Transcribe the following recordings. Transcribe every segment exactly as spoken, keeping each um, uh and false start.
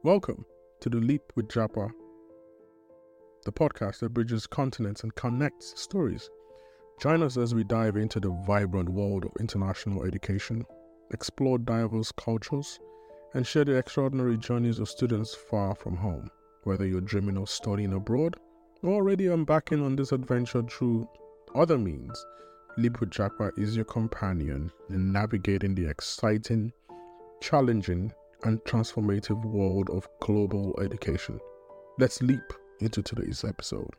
Welcome to The Leap with Japa, the podcast that bridges continents and connects stories. Join us as we dive into the vibrant world of international education, explore diverse cultures, and share the extraordinary journeys of students far from home. Whether you're dreaming of studying abroad or already embarking on this adventure through other means, Leap with Japa is your companion in navigating the exciting, challenging, and transformative world of global education. Let's leap into today's episode.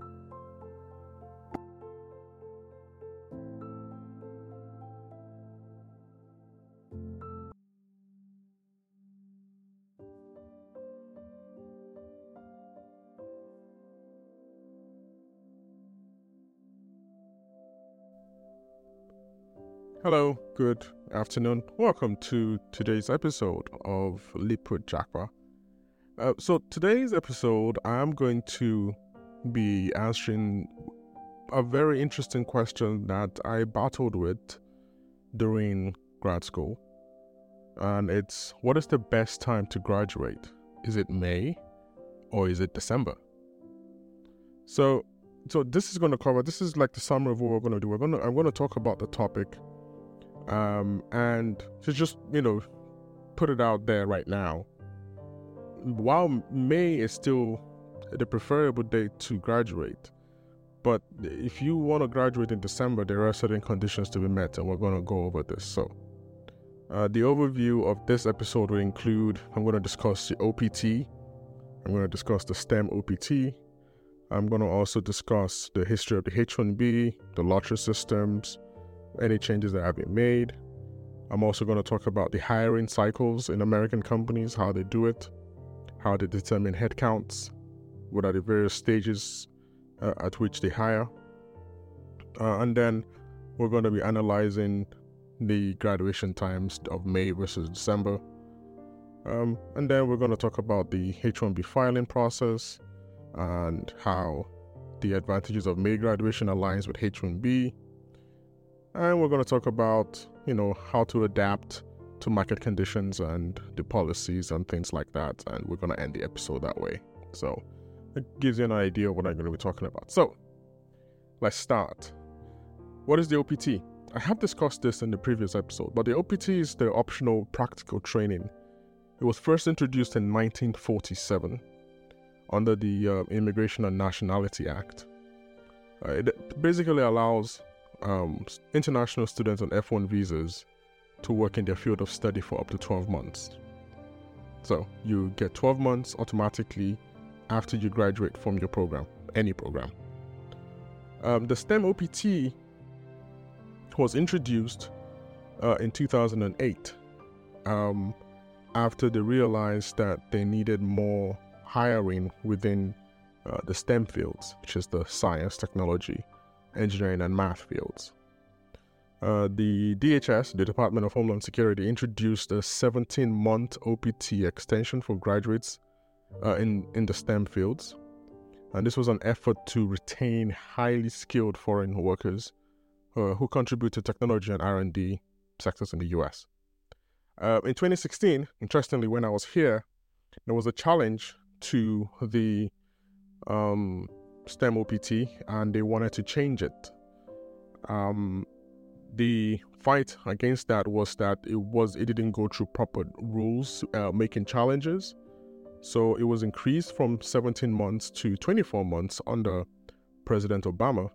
Hello, good afternoon. Welcome to today's episode of Leap with Japa. Uh, so today's episode, I'm going to be answering a very interesting question that I battled with during grad school. And it's, what is the best time to graduate? Is it May or is it December? So, so this is going to cover, this is like the summary of what we're going to do. We're going to, I'm going to talk about the topic Um, and to just, you know, put it out there right now, while May is still the preferable date to graduate, but if you want to graduate in December, there are certain conditions to be met, and we're going to go over this. So, uh, the overview of this episode will include, I'm going to discuss the O P T, I'm going to discuss the STEM O P T, I'm going to also discuss the history of the H one B, the lottery systems, any changes that have been made. I'm also going to talk about the hiring cycles in American companies, how they do it, how they determine headcounts, what are the various stages uh, at which they hire. Uh, and then we're going to be analyzing the graduation times of May versus December. Um, and then we're going to talk about the H one B filing process and how the advantages of May graduation aligns with H one B. And we're going to talk about, you know, how to adapt to market conditions and the policies and things like that. And we're going to end the episode that way. So it gives you an idea of what I'm going to be talking about. So let's start. What is the O P T? I have discussed this in the previous episode, but the O P T is the optional practical training. It was first introduced in nineteen forty-seven under the uh, Immigration and Nationality Act. Uh, it basically allows Um, international students on F one visas to work in their field of study for up to twelve months. So you get twelve months automatically after you graduate from your program, any program. Um, the STEM O P T was introduced uh, in two thousand eight um, after they realized that they needed more hiring within uh, the STEM fields, which is the science, technology, engineering and math fields. Uh, the D H S, the Department of Homeland Security, introduced a seventeen-month O P T extension for graduates uh, in, in the STEM fields. And this was an effort to retain highly skilled foreign workers uh, who contribute to technology and R and D sectors in the U S. Uh, in twenty sixteen, interestingly, when I was here, there was a challenge to the um, STEM O P T, and they wanted to change it. Um, the fight against that was that it was it didn't go through proper rules, uh, making challenges. So it was increased from seventeen months to twenty-four months under President Obama,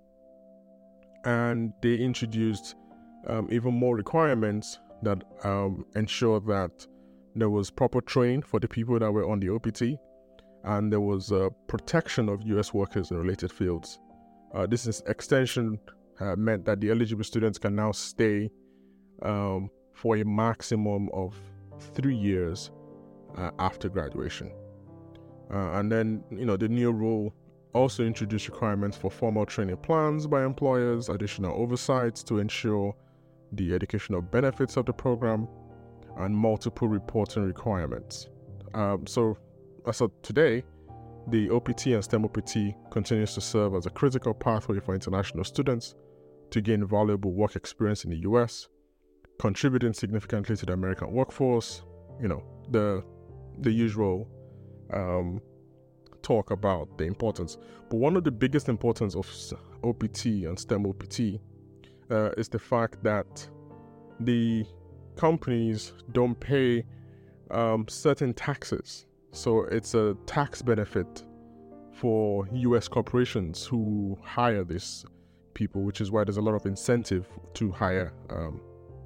and they introduced um, even more requirements that um, ensure that there was proper training for the people that were on the O P T. And there was a protection of U S workers in related fields. Uh, this is extension uh, meant that the eligible students can now stay um, for a maximum of three years uh, after graduation. Uh, and then, you know, the new rule also introduced requirements for formal training plans by employers, additional oversights to ensure the educational benefits of the program, and multiple reporting requirements. Um, so, As of today, the O P T and STEM O P T continues to serve as a critical pathway for international students to gain valuable work experience in the U S, contributing significantly to the American workforce, you know, the the usual um, talk about the importance. But one of the biggest importance of O P T and STEM O P T uh, is the fact that the companies don't pay um, certain taxes. So it's a tax benefit for U S corporations who hire these people, which is why there's a lot of incentive to hire um,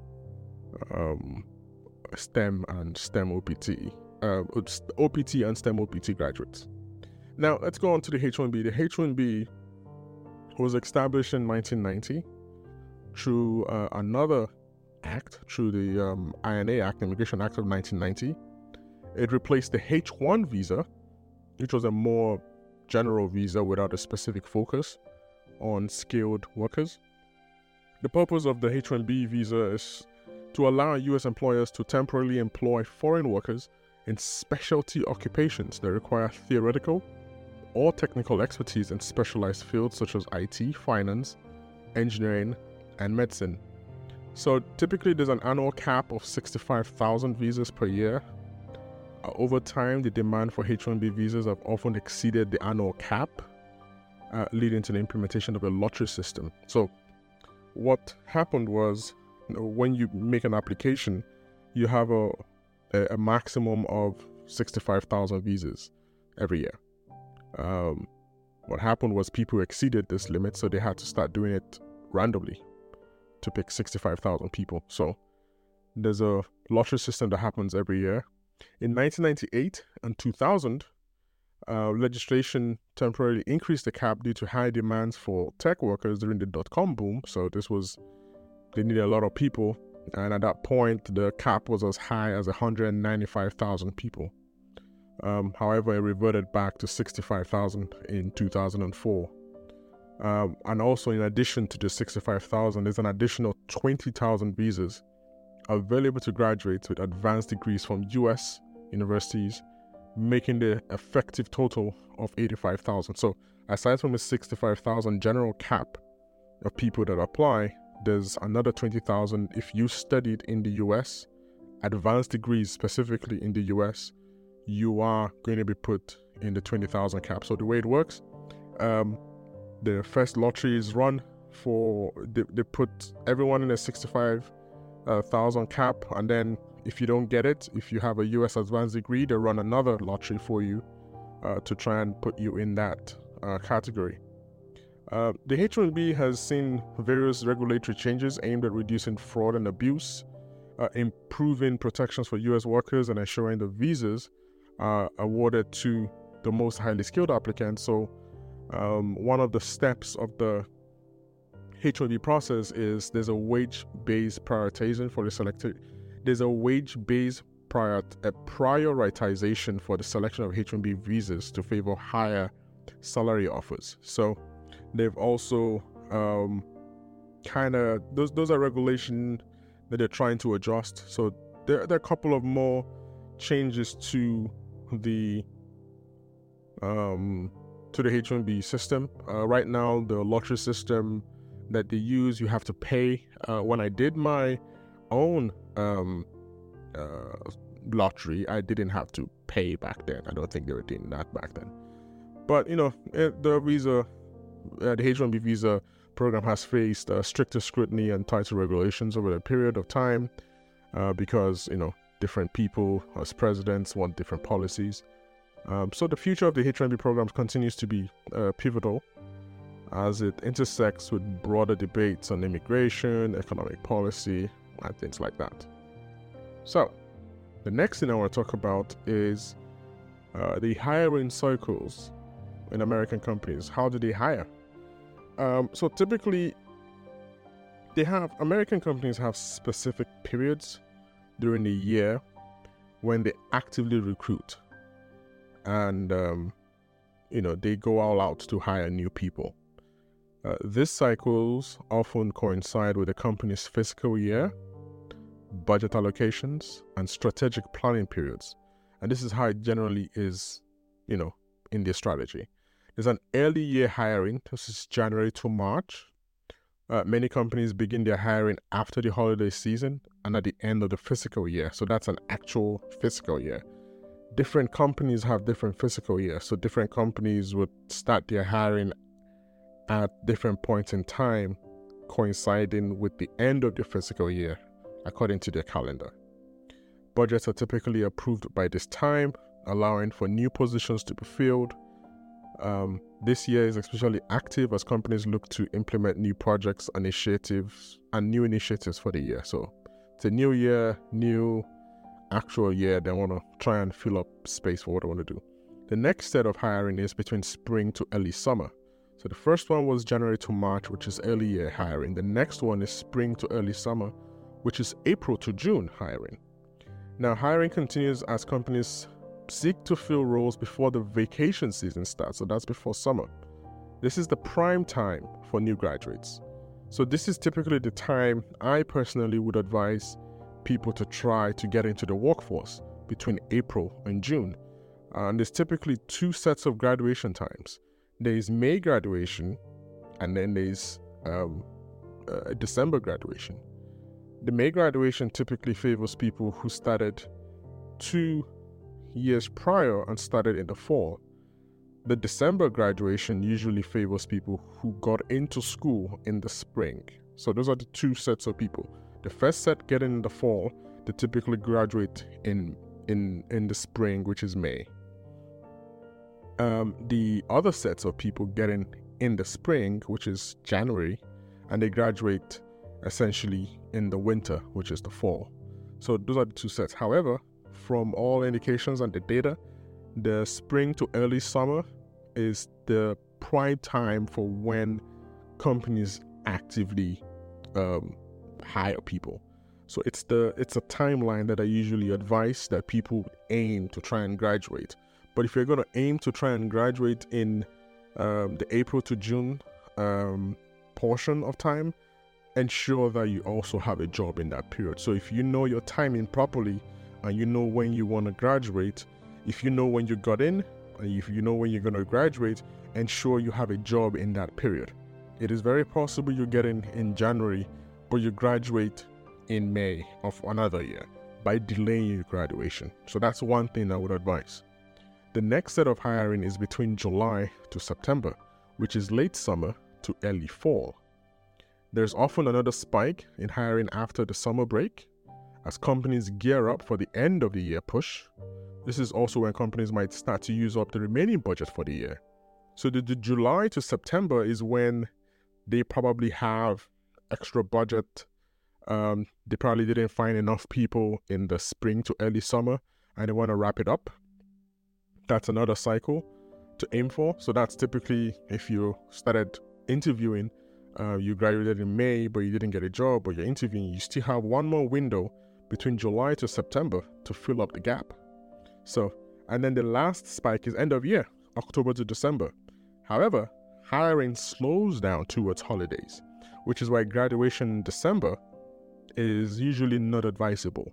um, STEM and STEM O P T, uh, O P T and STEM O P T graduates. Now let's go on to the H one B. The H one B was established in nineteen ninety through uh, another act, through the um, I N A Act, Immigration Act of nineteen ninety. It replaced the H one visa, which was a more general visa without a specific focus on skilled workers. The purpose of the H one B visa is to allow U S employers to temporarily employ foreign workers in specialty occupations that require theoretical or technical expertise in specialized fields such as I T, finance, engineering, and medicine. So typically there's an annual cap of sixty-five thousand visas per year. Uh, over time, the demand for H one B visas have often exceeded the annual cap, uh, leading to the implementation of a lottery system. So what happened was, you know, when you make an application, you have a, a, a maximum of sixty-five thousand visas every year. Um, what happened was people exceeded this limit, so they had to start doing it randomly to pick sixty-five thousand people. So there's a lottery system that happens every year. In nineteen ninety-eight and two thousand, uh, legislation temporarily increased the cap due to high demands for tech workers during the dot-com boom. So this was, they needed a lot of people. And at that point, the cap was as high as one hundred ninety-five thousand people. Um, however, it reverted back to sixty-five thousand in two thousand four. Um, and also, in addition to the sixty-five thousand, there's an additional twenty thousand visas available to graduates with advanced degrees from U S universities, making the effective total of eighty-five thousand. So, aside from the sixty-five thousand general cap of people that apply, there's another twenty thousand if you studied in the U S, advanced degrees specifically in the U S, you are going to be put in the twenty thousand cap. So the way it works, um, the first lottery is run for, they, they put everyone in a sixty-five thousand cap, and then if you don't get it, if you have a U S advanced degree, they run another lottery for you uh, to try and put you in that uh, category. Uh, the H one B has seen various regulatory changes aimed at reducing fraud and abuse, uh, improving protections for U S workers, and ensuring the visas are awarded to the most highly skilled applicants. So um, one of the steps of the H one B process is there's a wage-based prioritization for the selected. There's a wage-based prior, a prioritization for the selection of H one B visas to favor higher salary offers. So they've also um, kind of, those those are regulations that they're trying to adjust. So there, there are a couple of more changes to the um, to the H one B system. Uh, right now, the lottery system that they use, you have to pay. Uh, when I did my own um, uh, lottery, I didn't have to pay back then. I don't think they were doing that back then. But, you know, it, the visa, uh, the H one B visa program has faced uh, stricter scrutiny and tighter regulations over a period of time uh, because, you know, different people as presidents want different policies. Um, so the future of the H one B programs continues to be uh, pivotal as it intersects with broader debates on immigration, economic policy, and things like that. So, the next thing I want to talk about is uh, the hiring cycles in American companies. How do they hire? Um, so typically, they have American companies have specific periods during the year when they actively recruit, and um, you know they go all out to hire new people. Uh, these cycles often coincide with the company's fiscal year, budget allocations, and strategic planning periods. And this is how it generally is, you know, in their strategy. There's an early year hiring. This is January to March. Uh, many companies begin their hiring after the holiday season and at the end of the fiscal year. So that's an actual fiscal year. different companies have different fiscal years. So different companies would start their hiring at different points in time, coinciding with the end of the fiscal year, according to their calendar. Budgets are typically approved by this time, allowing for new positions to be filled. Um, this year is especially active as companies look to implement new projects, initiatives, and new initiatives for the year. So it's a new year, new actual year. They want to try and fill up space for what they want to do. The next set of hiring is between spring to early summer. So the first one was January to March, which is early year hiring. The next one is spring to early summer, which is April to June hiring. Now, hiring continues as companies seek to fill roles before the vacation season starts. So that's before summer. This is the prime time for new graduates. So this is typically the time I personally would advise people to try to get into the workforce between April and June. And there's typically two sets of graduation times. There's May graduation, and then there's um, uh, December graduation. The May graduation typically favors people who started two years prior and started in the fall. The December graduation usually favors people who got into school in the spring. So those are the two sets of people. The first set getting in the fall, they typically graduate in in in the spring, which is May. Um, the other sets of people getting in the spring, which is January, and they graduate essentially in the winter, which is the fall. So those are the two sets. However, from all indications and the data, the spring to early summer is the prime time for when companies actively um, hire people. So it's the it's a timeline that I usually advise that people aim to try and graduate. But if you're going to aim to try and graduate in um, the April to June um, portion of time, ensure that you also have a job in that period. So if you know your timing properly and you know when you want to graduate, if you know when you got in, and if you know when you're going to graduate, ensure you have a job in that period. It is very possible you get in in January, but you graduate in May of another year by delaying your graduation. So that's one thing I would advise. The next set of hiring is between July to September, which is late summer to early fall. There's often another spike in hiring after the summer break as companies gear up for the end of the year push. This is also when companies might start to use up the remaining budget for the year. So the, the July to September is when they probably have extra budget. Um, they probably didn't find enough people in the spring to early summer and they want to wrap it up. That's another cycle to aim for. So that's typically if you started interviewing, uh, you graduated in May, but you didn't get a job, but you're interviewing, you still have one more window between July to September to fill up the gap. So, and then the last spike is end of year, October to December. However, hiring slows down towards holidays, which is why graduation in December is usually not advisable,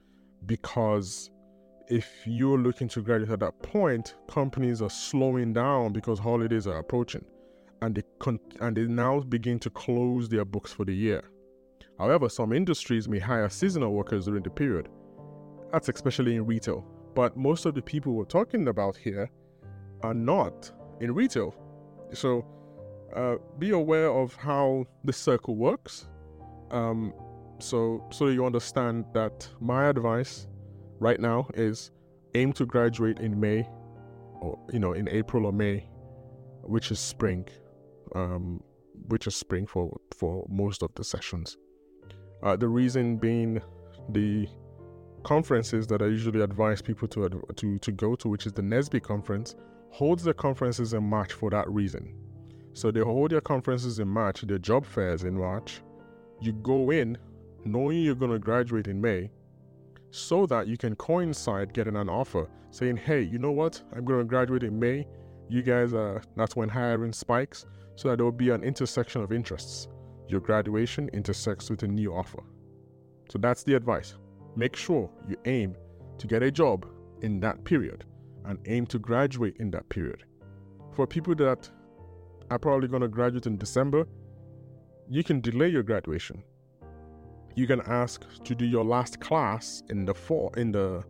because if you're looking to graduate at that point, companies are slowing down because holidays are approaching, and they con- and they now begin to close their books for the year. However, some industries may hire seasonal workers during the period. That's especially in retail. But most of the people we're talking about here are not in retail. So uh, be aware of how the circle works. Um, so so you understand that my advice right now is aim to graduate in May, or you know in April or May, which is spring, um, which is spring for for most of the sessions. Uh, the reason being the conferences that I usually advise people to to to go to, which is the NESBE conference, holds their conferences in March for that reason. So they hold their conferences in March, their job fairs in March. You go in knowing you're going to graduate in May, so that you can coincide getting an offer saying, hey, you know what, I'm going to graduate in May. You guys are, that's when hiring spikes, so that there will be an intersection of interests. Your graduation intersects with a new offer. So that's the advice. Make sure you aim to get a job in that period and aim to graduate in that period. For people that are probably going to graduate in December, you can delay your graduation. You can ask to do your last class in the fall, in the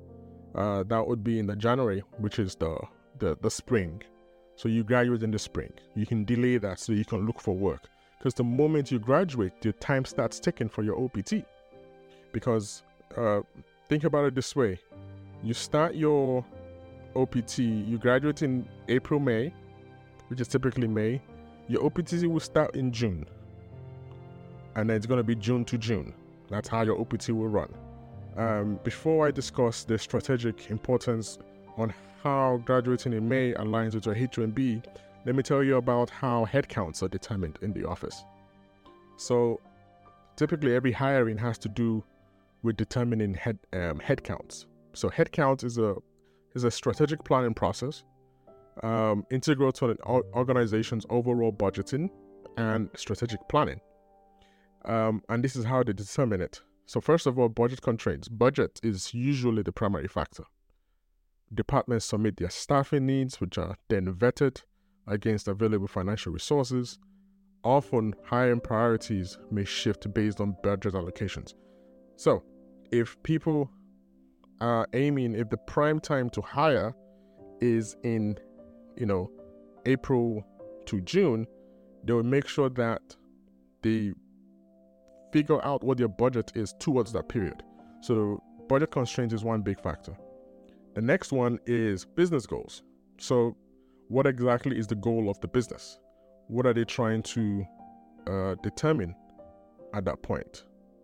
uh, that would be in the January, which is the, the, the spring. So you graduate in the spring. You can delay that so you can look for work. Because the moment you graduate, your time starts ticking for your O P T. Because uh, think about it this way. You start your O P T, you graduate in April, May, which is typically May. Your O P T will start in June. And then it's going to be June to June. That's how your O P T will run. Um, before I discuss the strategic importance on how graduating in May aligns with your H one B, let me tell you about how headcounts are determined in the office. So typically every hiring has to do with determining head um, headcounts. So headcount is a is a strategic planning process, um, integral to an organization's overall budgeting and strategic planning. Um, and this is how they determine it. So first of all, budget constraints. Budget is usually the primary factor. Departments submit their staffing needs, which are then vetted against available financial resources. Often, hiring priorities may shift based on budget allocations. So, if people are aiming, if the prime time to hire is in, you know, April to June, they will make sure that they figure out what their budget is towards that period. So, budget constraint is one big factor. The next one is business goals. So, what exactly is the goal of the business? What are they trying to uh, determine at that point?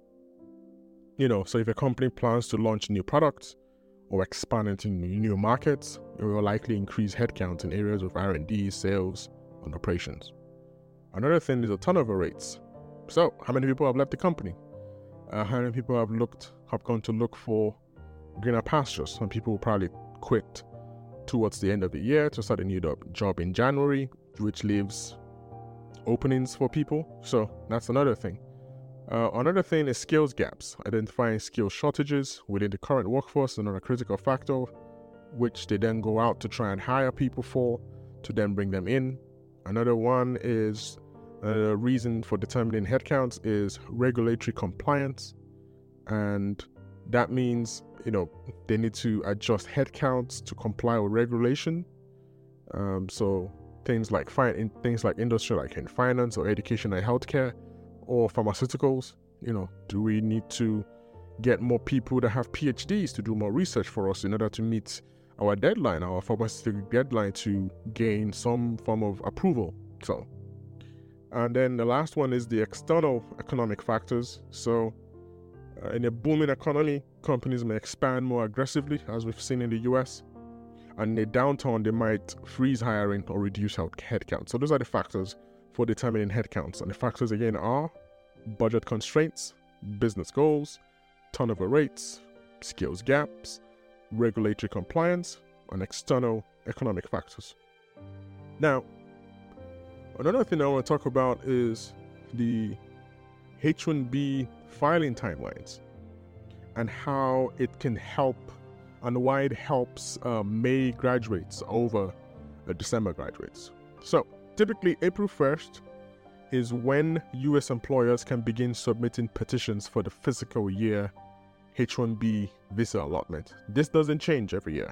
You know, so if a company plans to launch new products or expand into new markets, it will likely increase headcount in areas of R and D, sales, and operations. Another thing is the turnover rates. So, how many people have left the company? Uh, how many people have looked, have gone to look for greener pastures? Some people will probably quit towards the end of the year to start a new job in January, which leaves openings for people. So that's another thing. Uh, another thing is skills gaps. Identifying skill shortages within the current workforce is another critical factor, which they then go out to try and hire people for, to then bring them in. Another one is a uh, reason for determining headcounts is regulatory compliance. And that means, you know, they need to adjust headcounts to comply with regulation. Um, so things like fi- in, things like industry, like in finance or education and healthcare, or pharmaceuticals. You know, do we need to get more people that have P H Ds to do more research for us in order to meet our deadline, our pharmaceutical deadline, to gain some form of approval? So, and then the last one is the external economic factors. So, Uh, in a booming economy, companies may expand more aggressively, as we've seen in the U S. And in a downturn, they might freeze hiring or reduce headcount. So those are the factors for determining headcounts. And the factors, again, are budget constraints, business goals, turnover rates, skills gaps, regulatory compliance, and external economic factors. Now, another thing I want to talk about is the H one B filing timelines and how it can help and why it helps uh, May graduates over uh, December graduates. So typically April first is when U S employers can begin submitting petitions for the fiscal year H one B visa allotment. This doesn't change every year.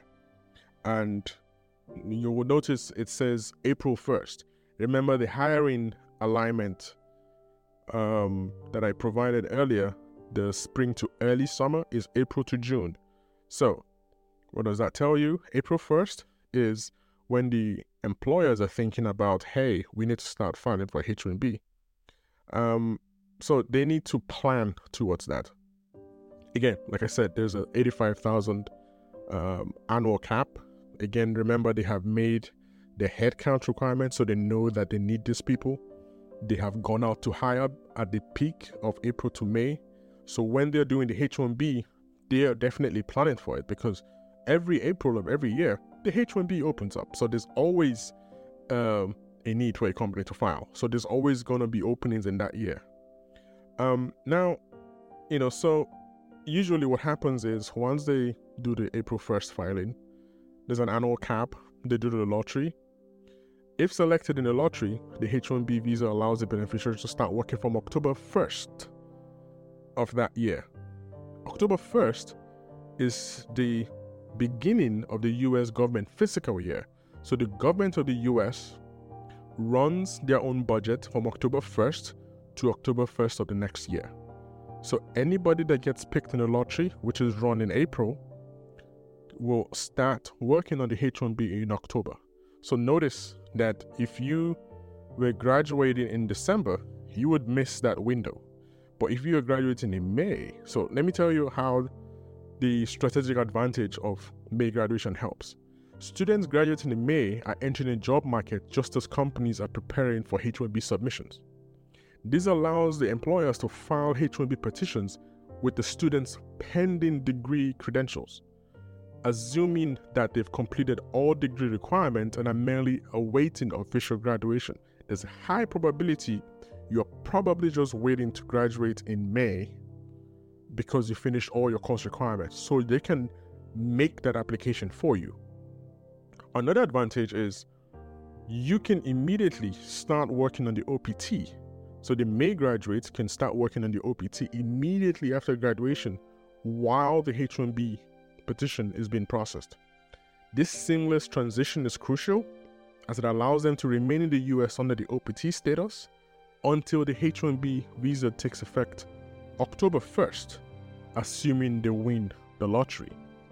And you will notice it says April first. Remember the hiring alignment um, that I provided earlier, the spring to early summer, is April to June. So what does that tell you? April first is when the employers are thinking about, hey, we need to start filing for H one B. Um, so they need to plan towards that. Again, like I said, there's a eighty-five thousand um, annual cap. Again, remember they have made the headcount requirement, so they know that they need these people. They have gone out to hire at the peak of April to May. So when they're doing the H one B, they are definitely planning for it, because every April of every year, the H one B opens up. So there's always um, a need for a company to file. So there's always going to be openings in that year. Um, now, you know, so usually what happens is once they do the April first filing, there's an annual cap. They do the lottery. If selected in the lottery, the H one B visa allows the beneficiary to start working from October first of that year. October first is the beginning of the U S government fiscal year. So the government of the U S runs their own budget from October first to October first of the next year. So anybody that gets picked in the lottery, which is run in April, will start working on the H one B in October. So notice that if you were graduating in December, you would miss that window. But if you are graduating in May, so let me tell you how the strategic advantage of May graduation helps. Students graduating in May are entering the job market just as companies are preparing for H one B submissions. This allows the employers to file H one B petitions with the students' pending degree credentials, assuming that they've completed all degree requirements and are merely awaiting official graduation. There's a high probability you're probably just waiting to graduate in May because you finished all your course requirements, so they can make that application for you. Another advantage is you can immediately start working on the O P T. So the May graduates can start working on the O P T immediately after graduation while the H one B petition is being processed. This seamless transition is crucial as it allows them to remain in the U S under the O P T status until the H one B visa takes effect October first, assuming they win the lottery.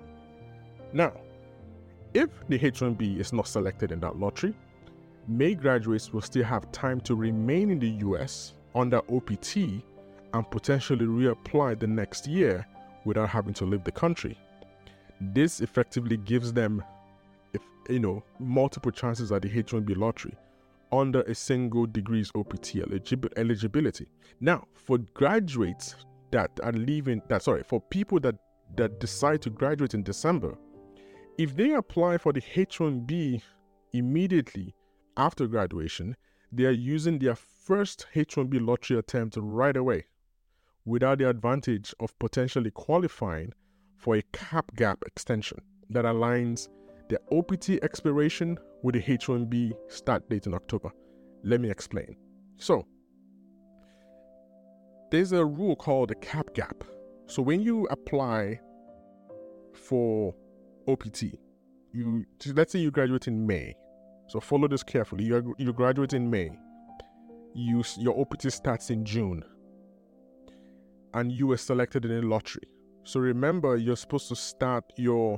Now, if the H one B is not selected in that lottery, May graduates will still have time to remain in the U S under O P T and potentially reapply the next year without having to leave the country. This effectively gives them, if, you know, multiple chances at the H one B lottery under a single degree's O P T eligib- eligibility. Now, for graduates that are leaving, that sorry, for people that, that decide to graduate in December, if they apply for the H one B immediately after graduation, they are using their first H one B lottery attempt right away, without the advantage of potentially qualifying for a cap gap extension that aligns the O P T expiration with the H one B start date in October. Let me explain. So, there's a rule called the cap gap. So when you apply for O P T, you let's say you graduate in May. So follow this carefully. You you graduate in May. You your O P T starts in June, and you were selected in a lottery. So remember, you're supposed to start your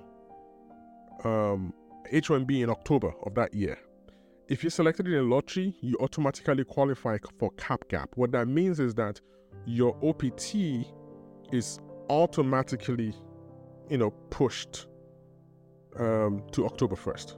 um, H one B in October of that year. If you're selected in a lottery, you automatically qualify for cap gap. What that means is that your O P T is automatically, you know, pushed um, to October first.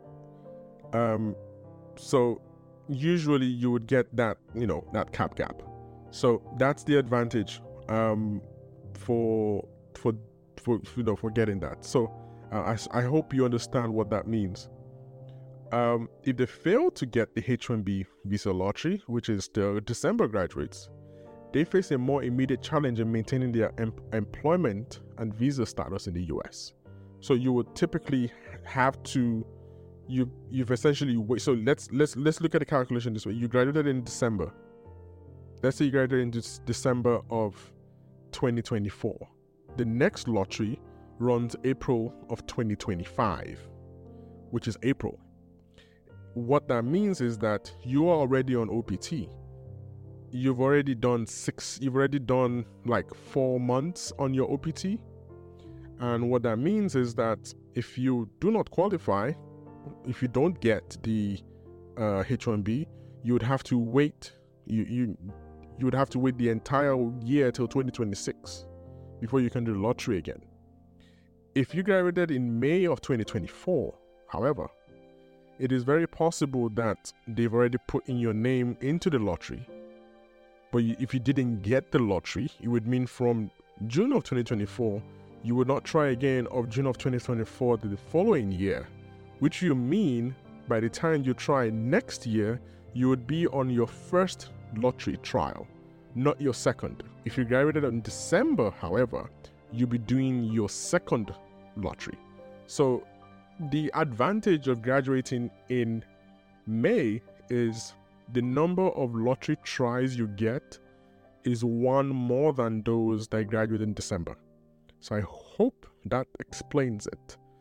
Um, so usually you would get that, you know, that cap gap. So that's the advantage um, for for for you know for getting that. So uh, I I hope you understand what that means. Um, if they fail to get the H one B visa lottery, which is the December graduates, they face a more immediate challenge in maintaining their em- employment and visa status in the U S. So you would typically have to You you've essentially wait. So let's let's let's look at the calculation this way. You graduated in December. Let's say you graduated in this December of twenty twenty-four. The next lottery runs April of twenty twenty-five, which is April. What that means is that you are already on O P T. You've already done six. You've already done like four months on your O P T, and what that means is that if you do not qualify, if you don't get the uh, H one B, you would have to wait. You you you would have to wait the entire year till twenty twenty-six before you can do the lottery again. If you graduated in May of twenty twenty-four, however, it is very possible that they've already put in your name into the lottery. But you, if you didn't get the lottery, it would mean from June of twenty twenty-four, you would not try again of June of twenty twenty-four to the following year. Which you mean by the time you try next year, you would be on your first lottery trial, not your second. If you graduated in December, however, you'll be doing your second lottery. So the advantage of graduating in May is the number of lottery tries you get is one more than those that graduate in December. So I hope that explains it.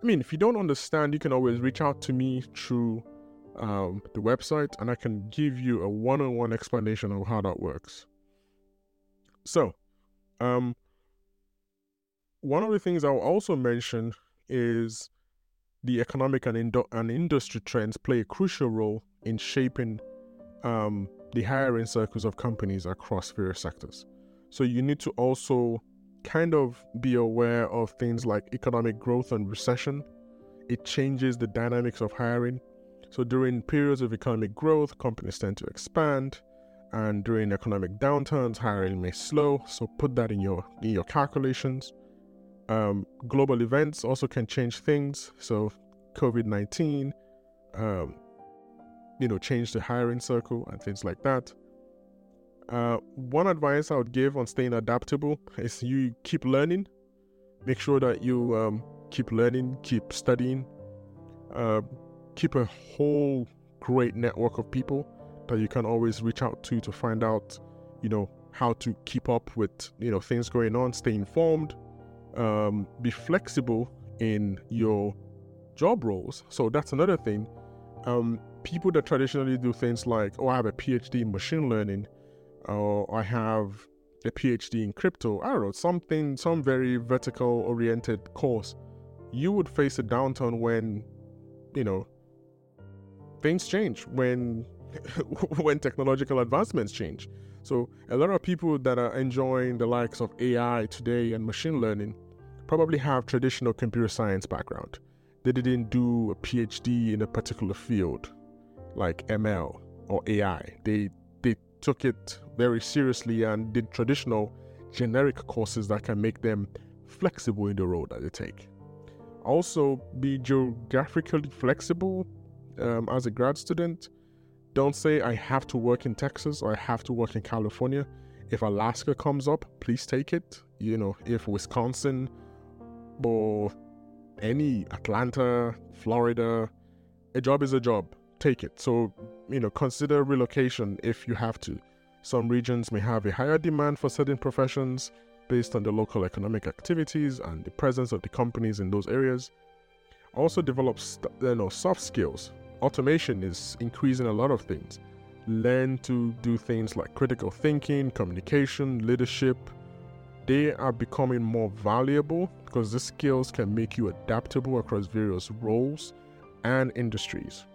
I mean, if you don't understand, you can always reach out to me through um, the website, and I can give you a one-on-one explanation of how that works. So, um, one of the things I'll also mention is the economic and, indo- and industry trends play a crucial role in shaping um, the hiring circles of companies across various sectors. So you need to also kind of be aware of things like economic growth and recession. It changes the dynamics of hiring. So during periods of economic growth, companies tend to expand, and during economic downturns, hiring may slow. So put that in your in your calculations. Um, global events also can change things. So covid nineteen, um, you know, changed the hiring circle and things like that. Uh, one advice I would give on staying adaptable is you keep learning. Make sure that you um, keep learning, keep studying, uh, keep a whole great network of people that you can always reach out to to find out, you know, how to keep up with, you know, things going on. Stay informed. Um, be flexible in your job roles. So that's another thing. Um, people that traditionally do things like, oh, I have a PhD in machine learning, or I have a PhD in crypto, I don't know, something, some very vertical oriented course, you would face a downturn when, you know, things change, when when technological advancements change. So a lot of people that are enjoying the likes of A I today and machine learning probably have traditional computer science background. They didn't do a PhD in a particular field like M L or A I. They they took it very seriously and did traditional generic courses that can make them flexible in the role that they take. Also, be geographically flexible um, as a grad student. Don't say I have to work in Texas or I have to work in California. If Alaska comes up, please take it. You know, if Wisconsin or any Atlanta, Florida, a job is a job. Take it. So, you know, consider relocation if you have to. Some regions may have a higher demand for certain professions based on the local economic activities and the presence of the companies in those areas. Also develop st- you know, soft skills. Automation is increasing a lot of things. Learn to do things like critical thinking, communication, leadership. They are becoming more valuable because these skills can make you adaptable across various roles and industries.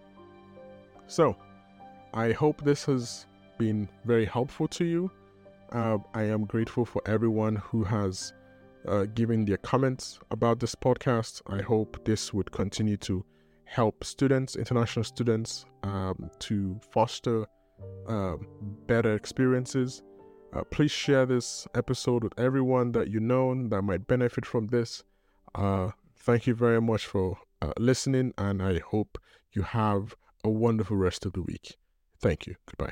So, I hope this has been very helpful to you. Uh, I am grateful for everyone who has uh, given their comments about this podcast. I hope this would continue to help students, international students, um, to foster uh, better experiences. Uh, please share this episode with everyone that you know that might benefit from this. Uh, thank you very much for uh, listening, and I hope you have a wonderful rest of the week. Thank you. Goodbye.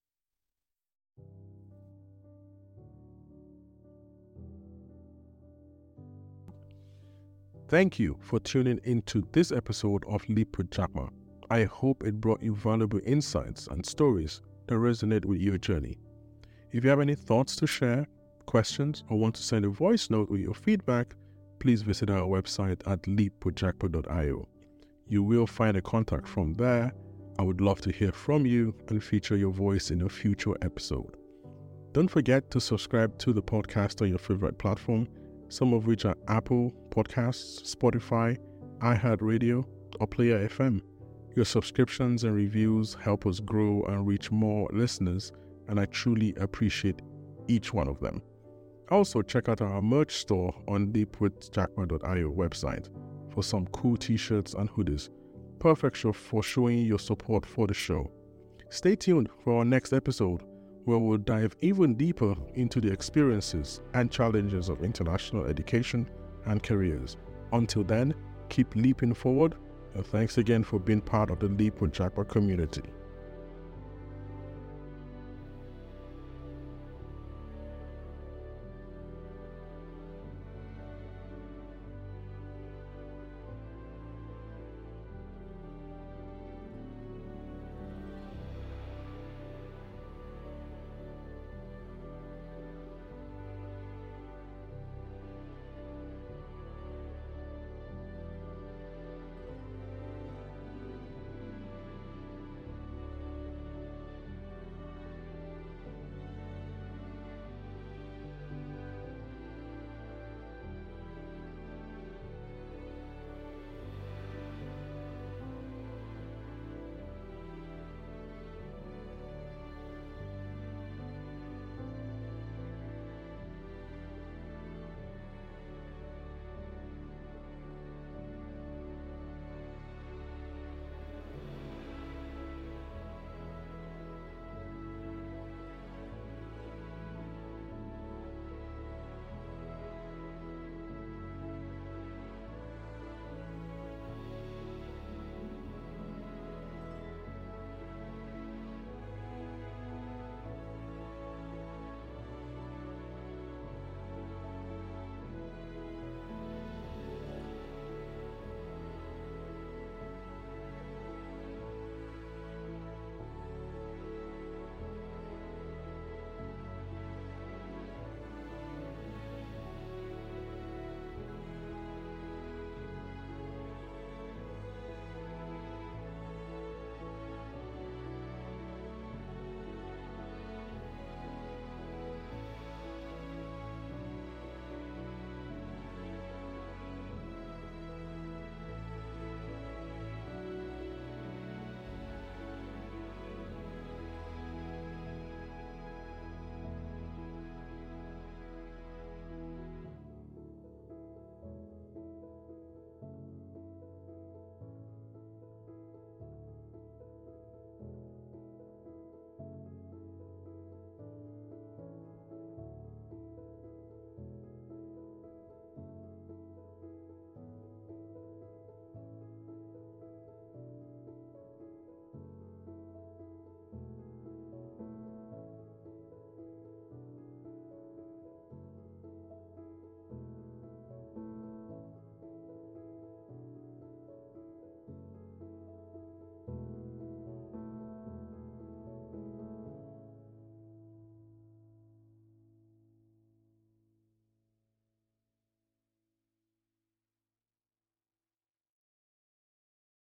Thank you for tuning into this episode of Leap with Jackma. I hope it brought you valuable insights and stories that resonate with your journey. If you have any thoughts to share, questions, or want to send a voice note with your feedback, please visit our website at leap with jackpa dot io. You will find a contact from there. I would love to hear from you and feature your voice in a future episode. Don't forget to subscribe to the podcast on your favorite platform, some of which are Apple Podcasts, Spotify, iHeartRadio, or Player F M. Your subscriptions and reviews help us grow and reach more listeners, and I truly appreciate each one of them. Also, check out our merch store on leap with jackpa dot io website for some cool t-shirts and hoodies. Perfect show for showing your support for the show. Stay tuned for our next episode, where we'll dive even deeper into the experiences and challenges of international education and careers. Until then, keep leaping forward, and thanks again for being part of the Leap with Jackpa community.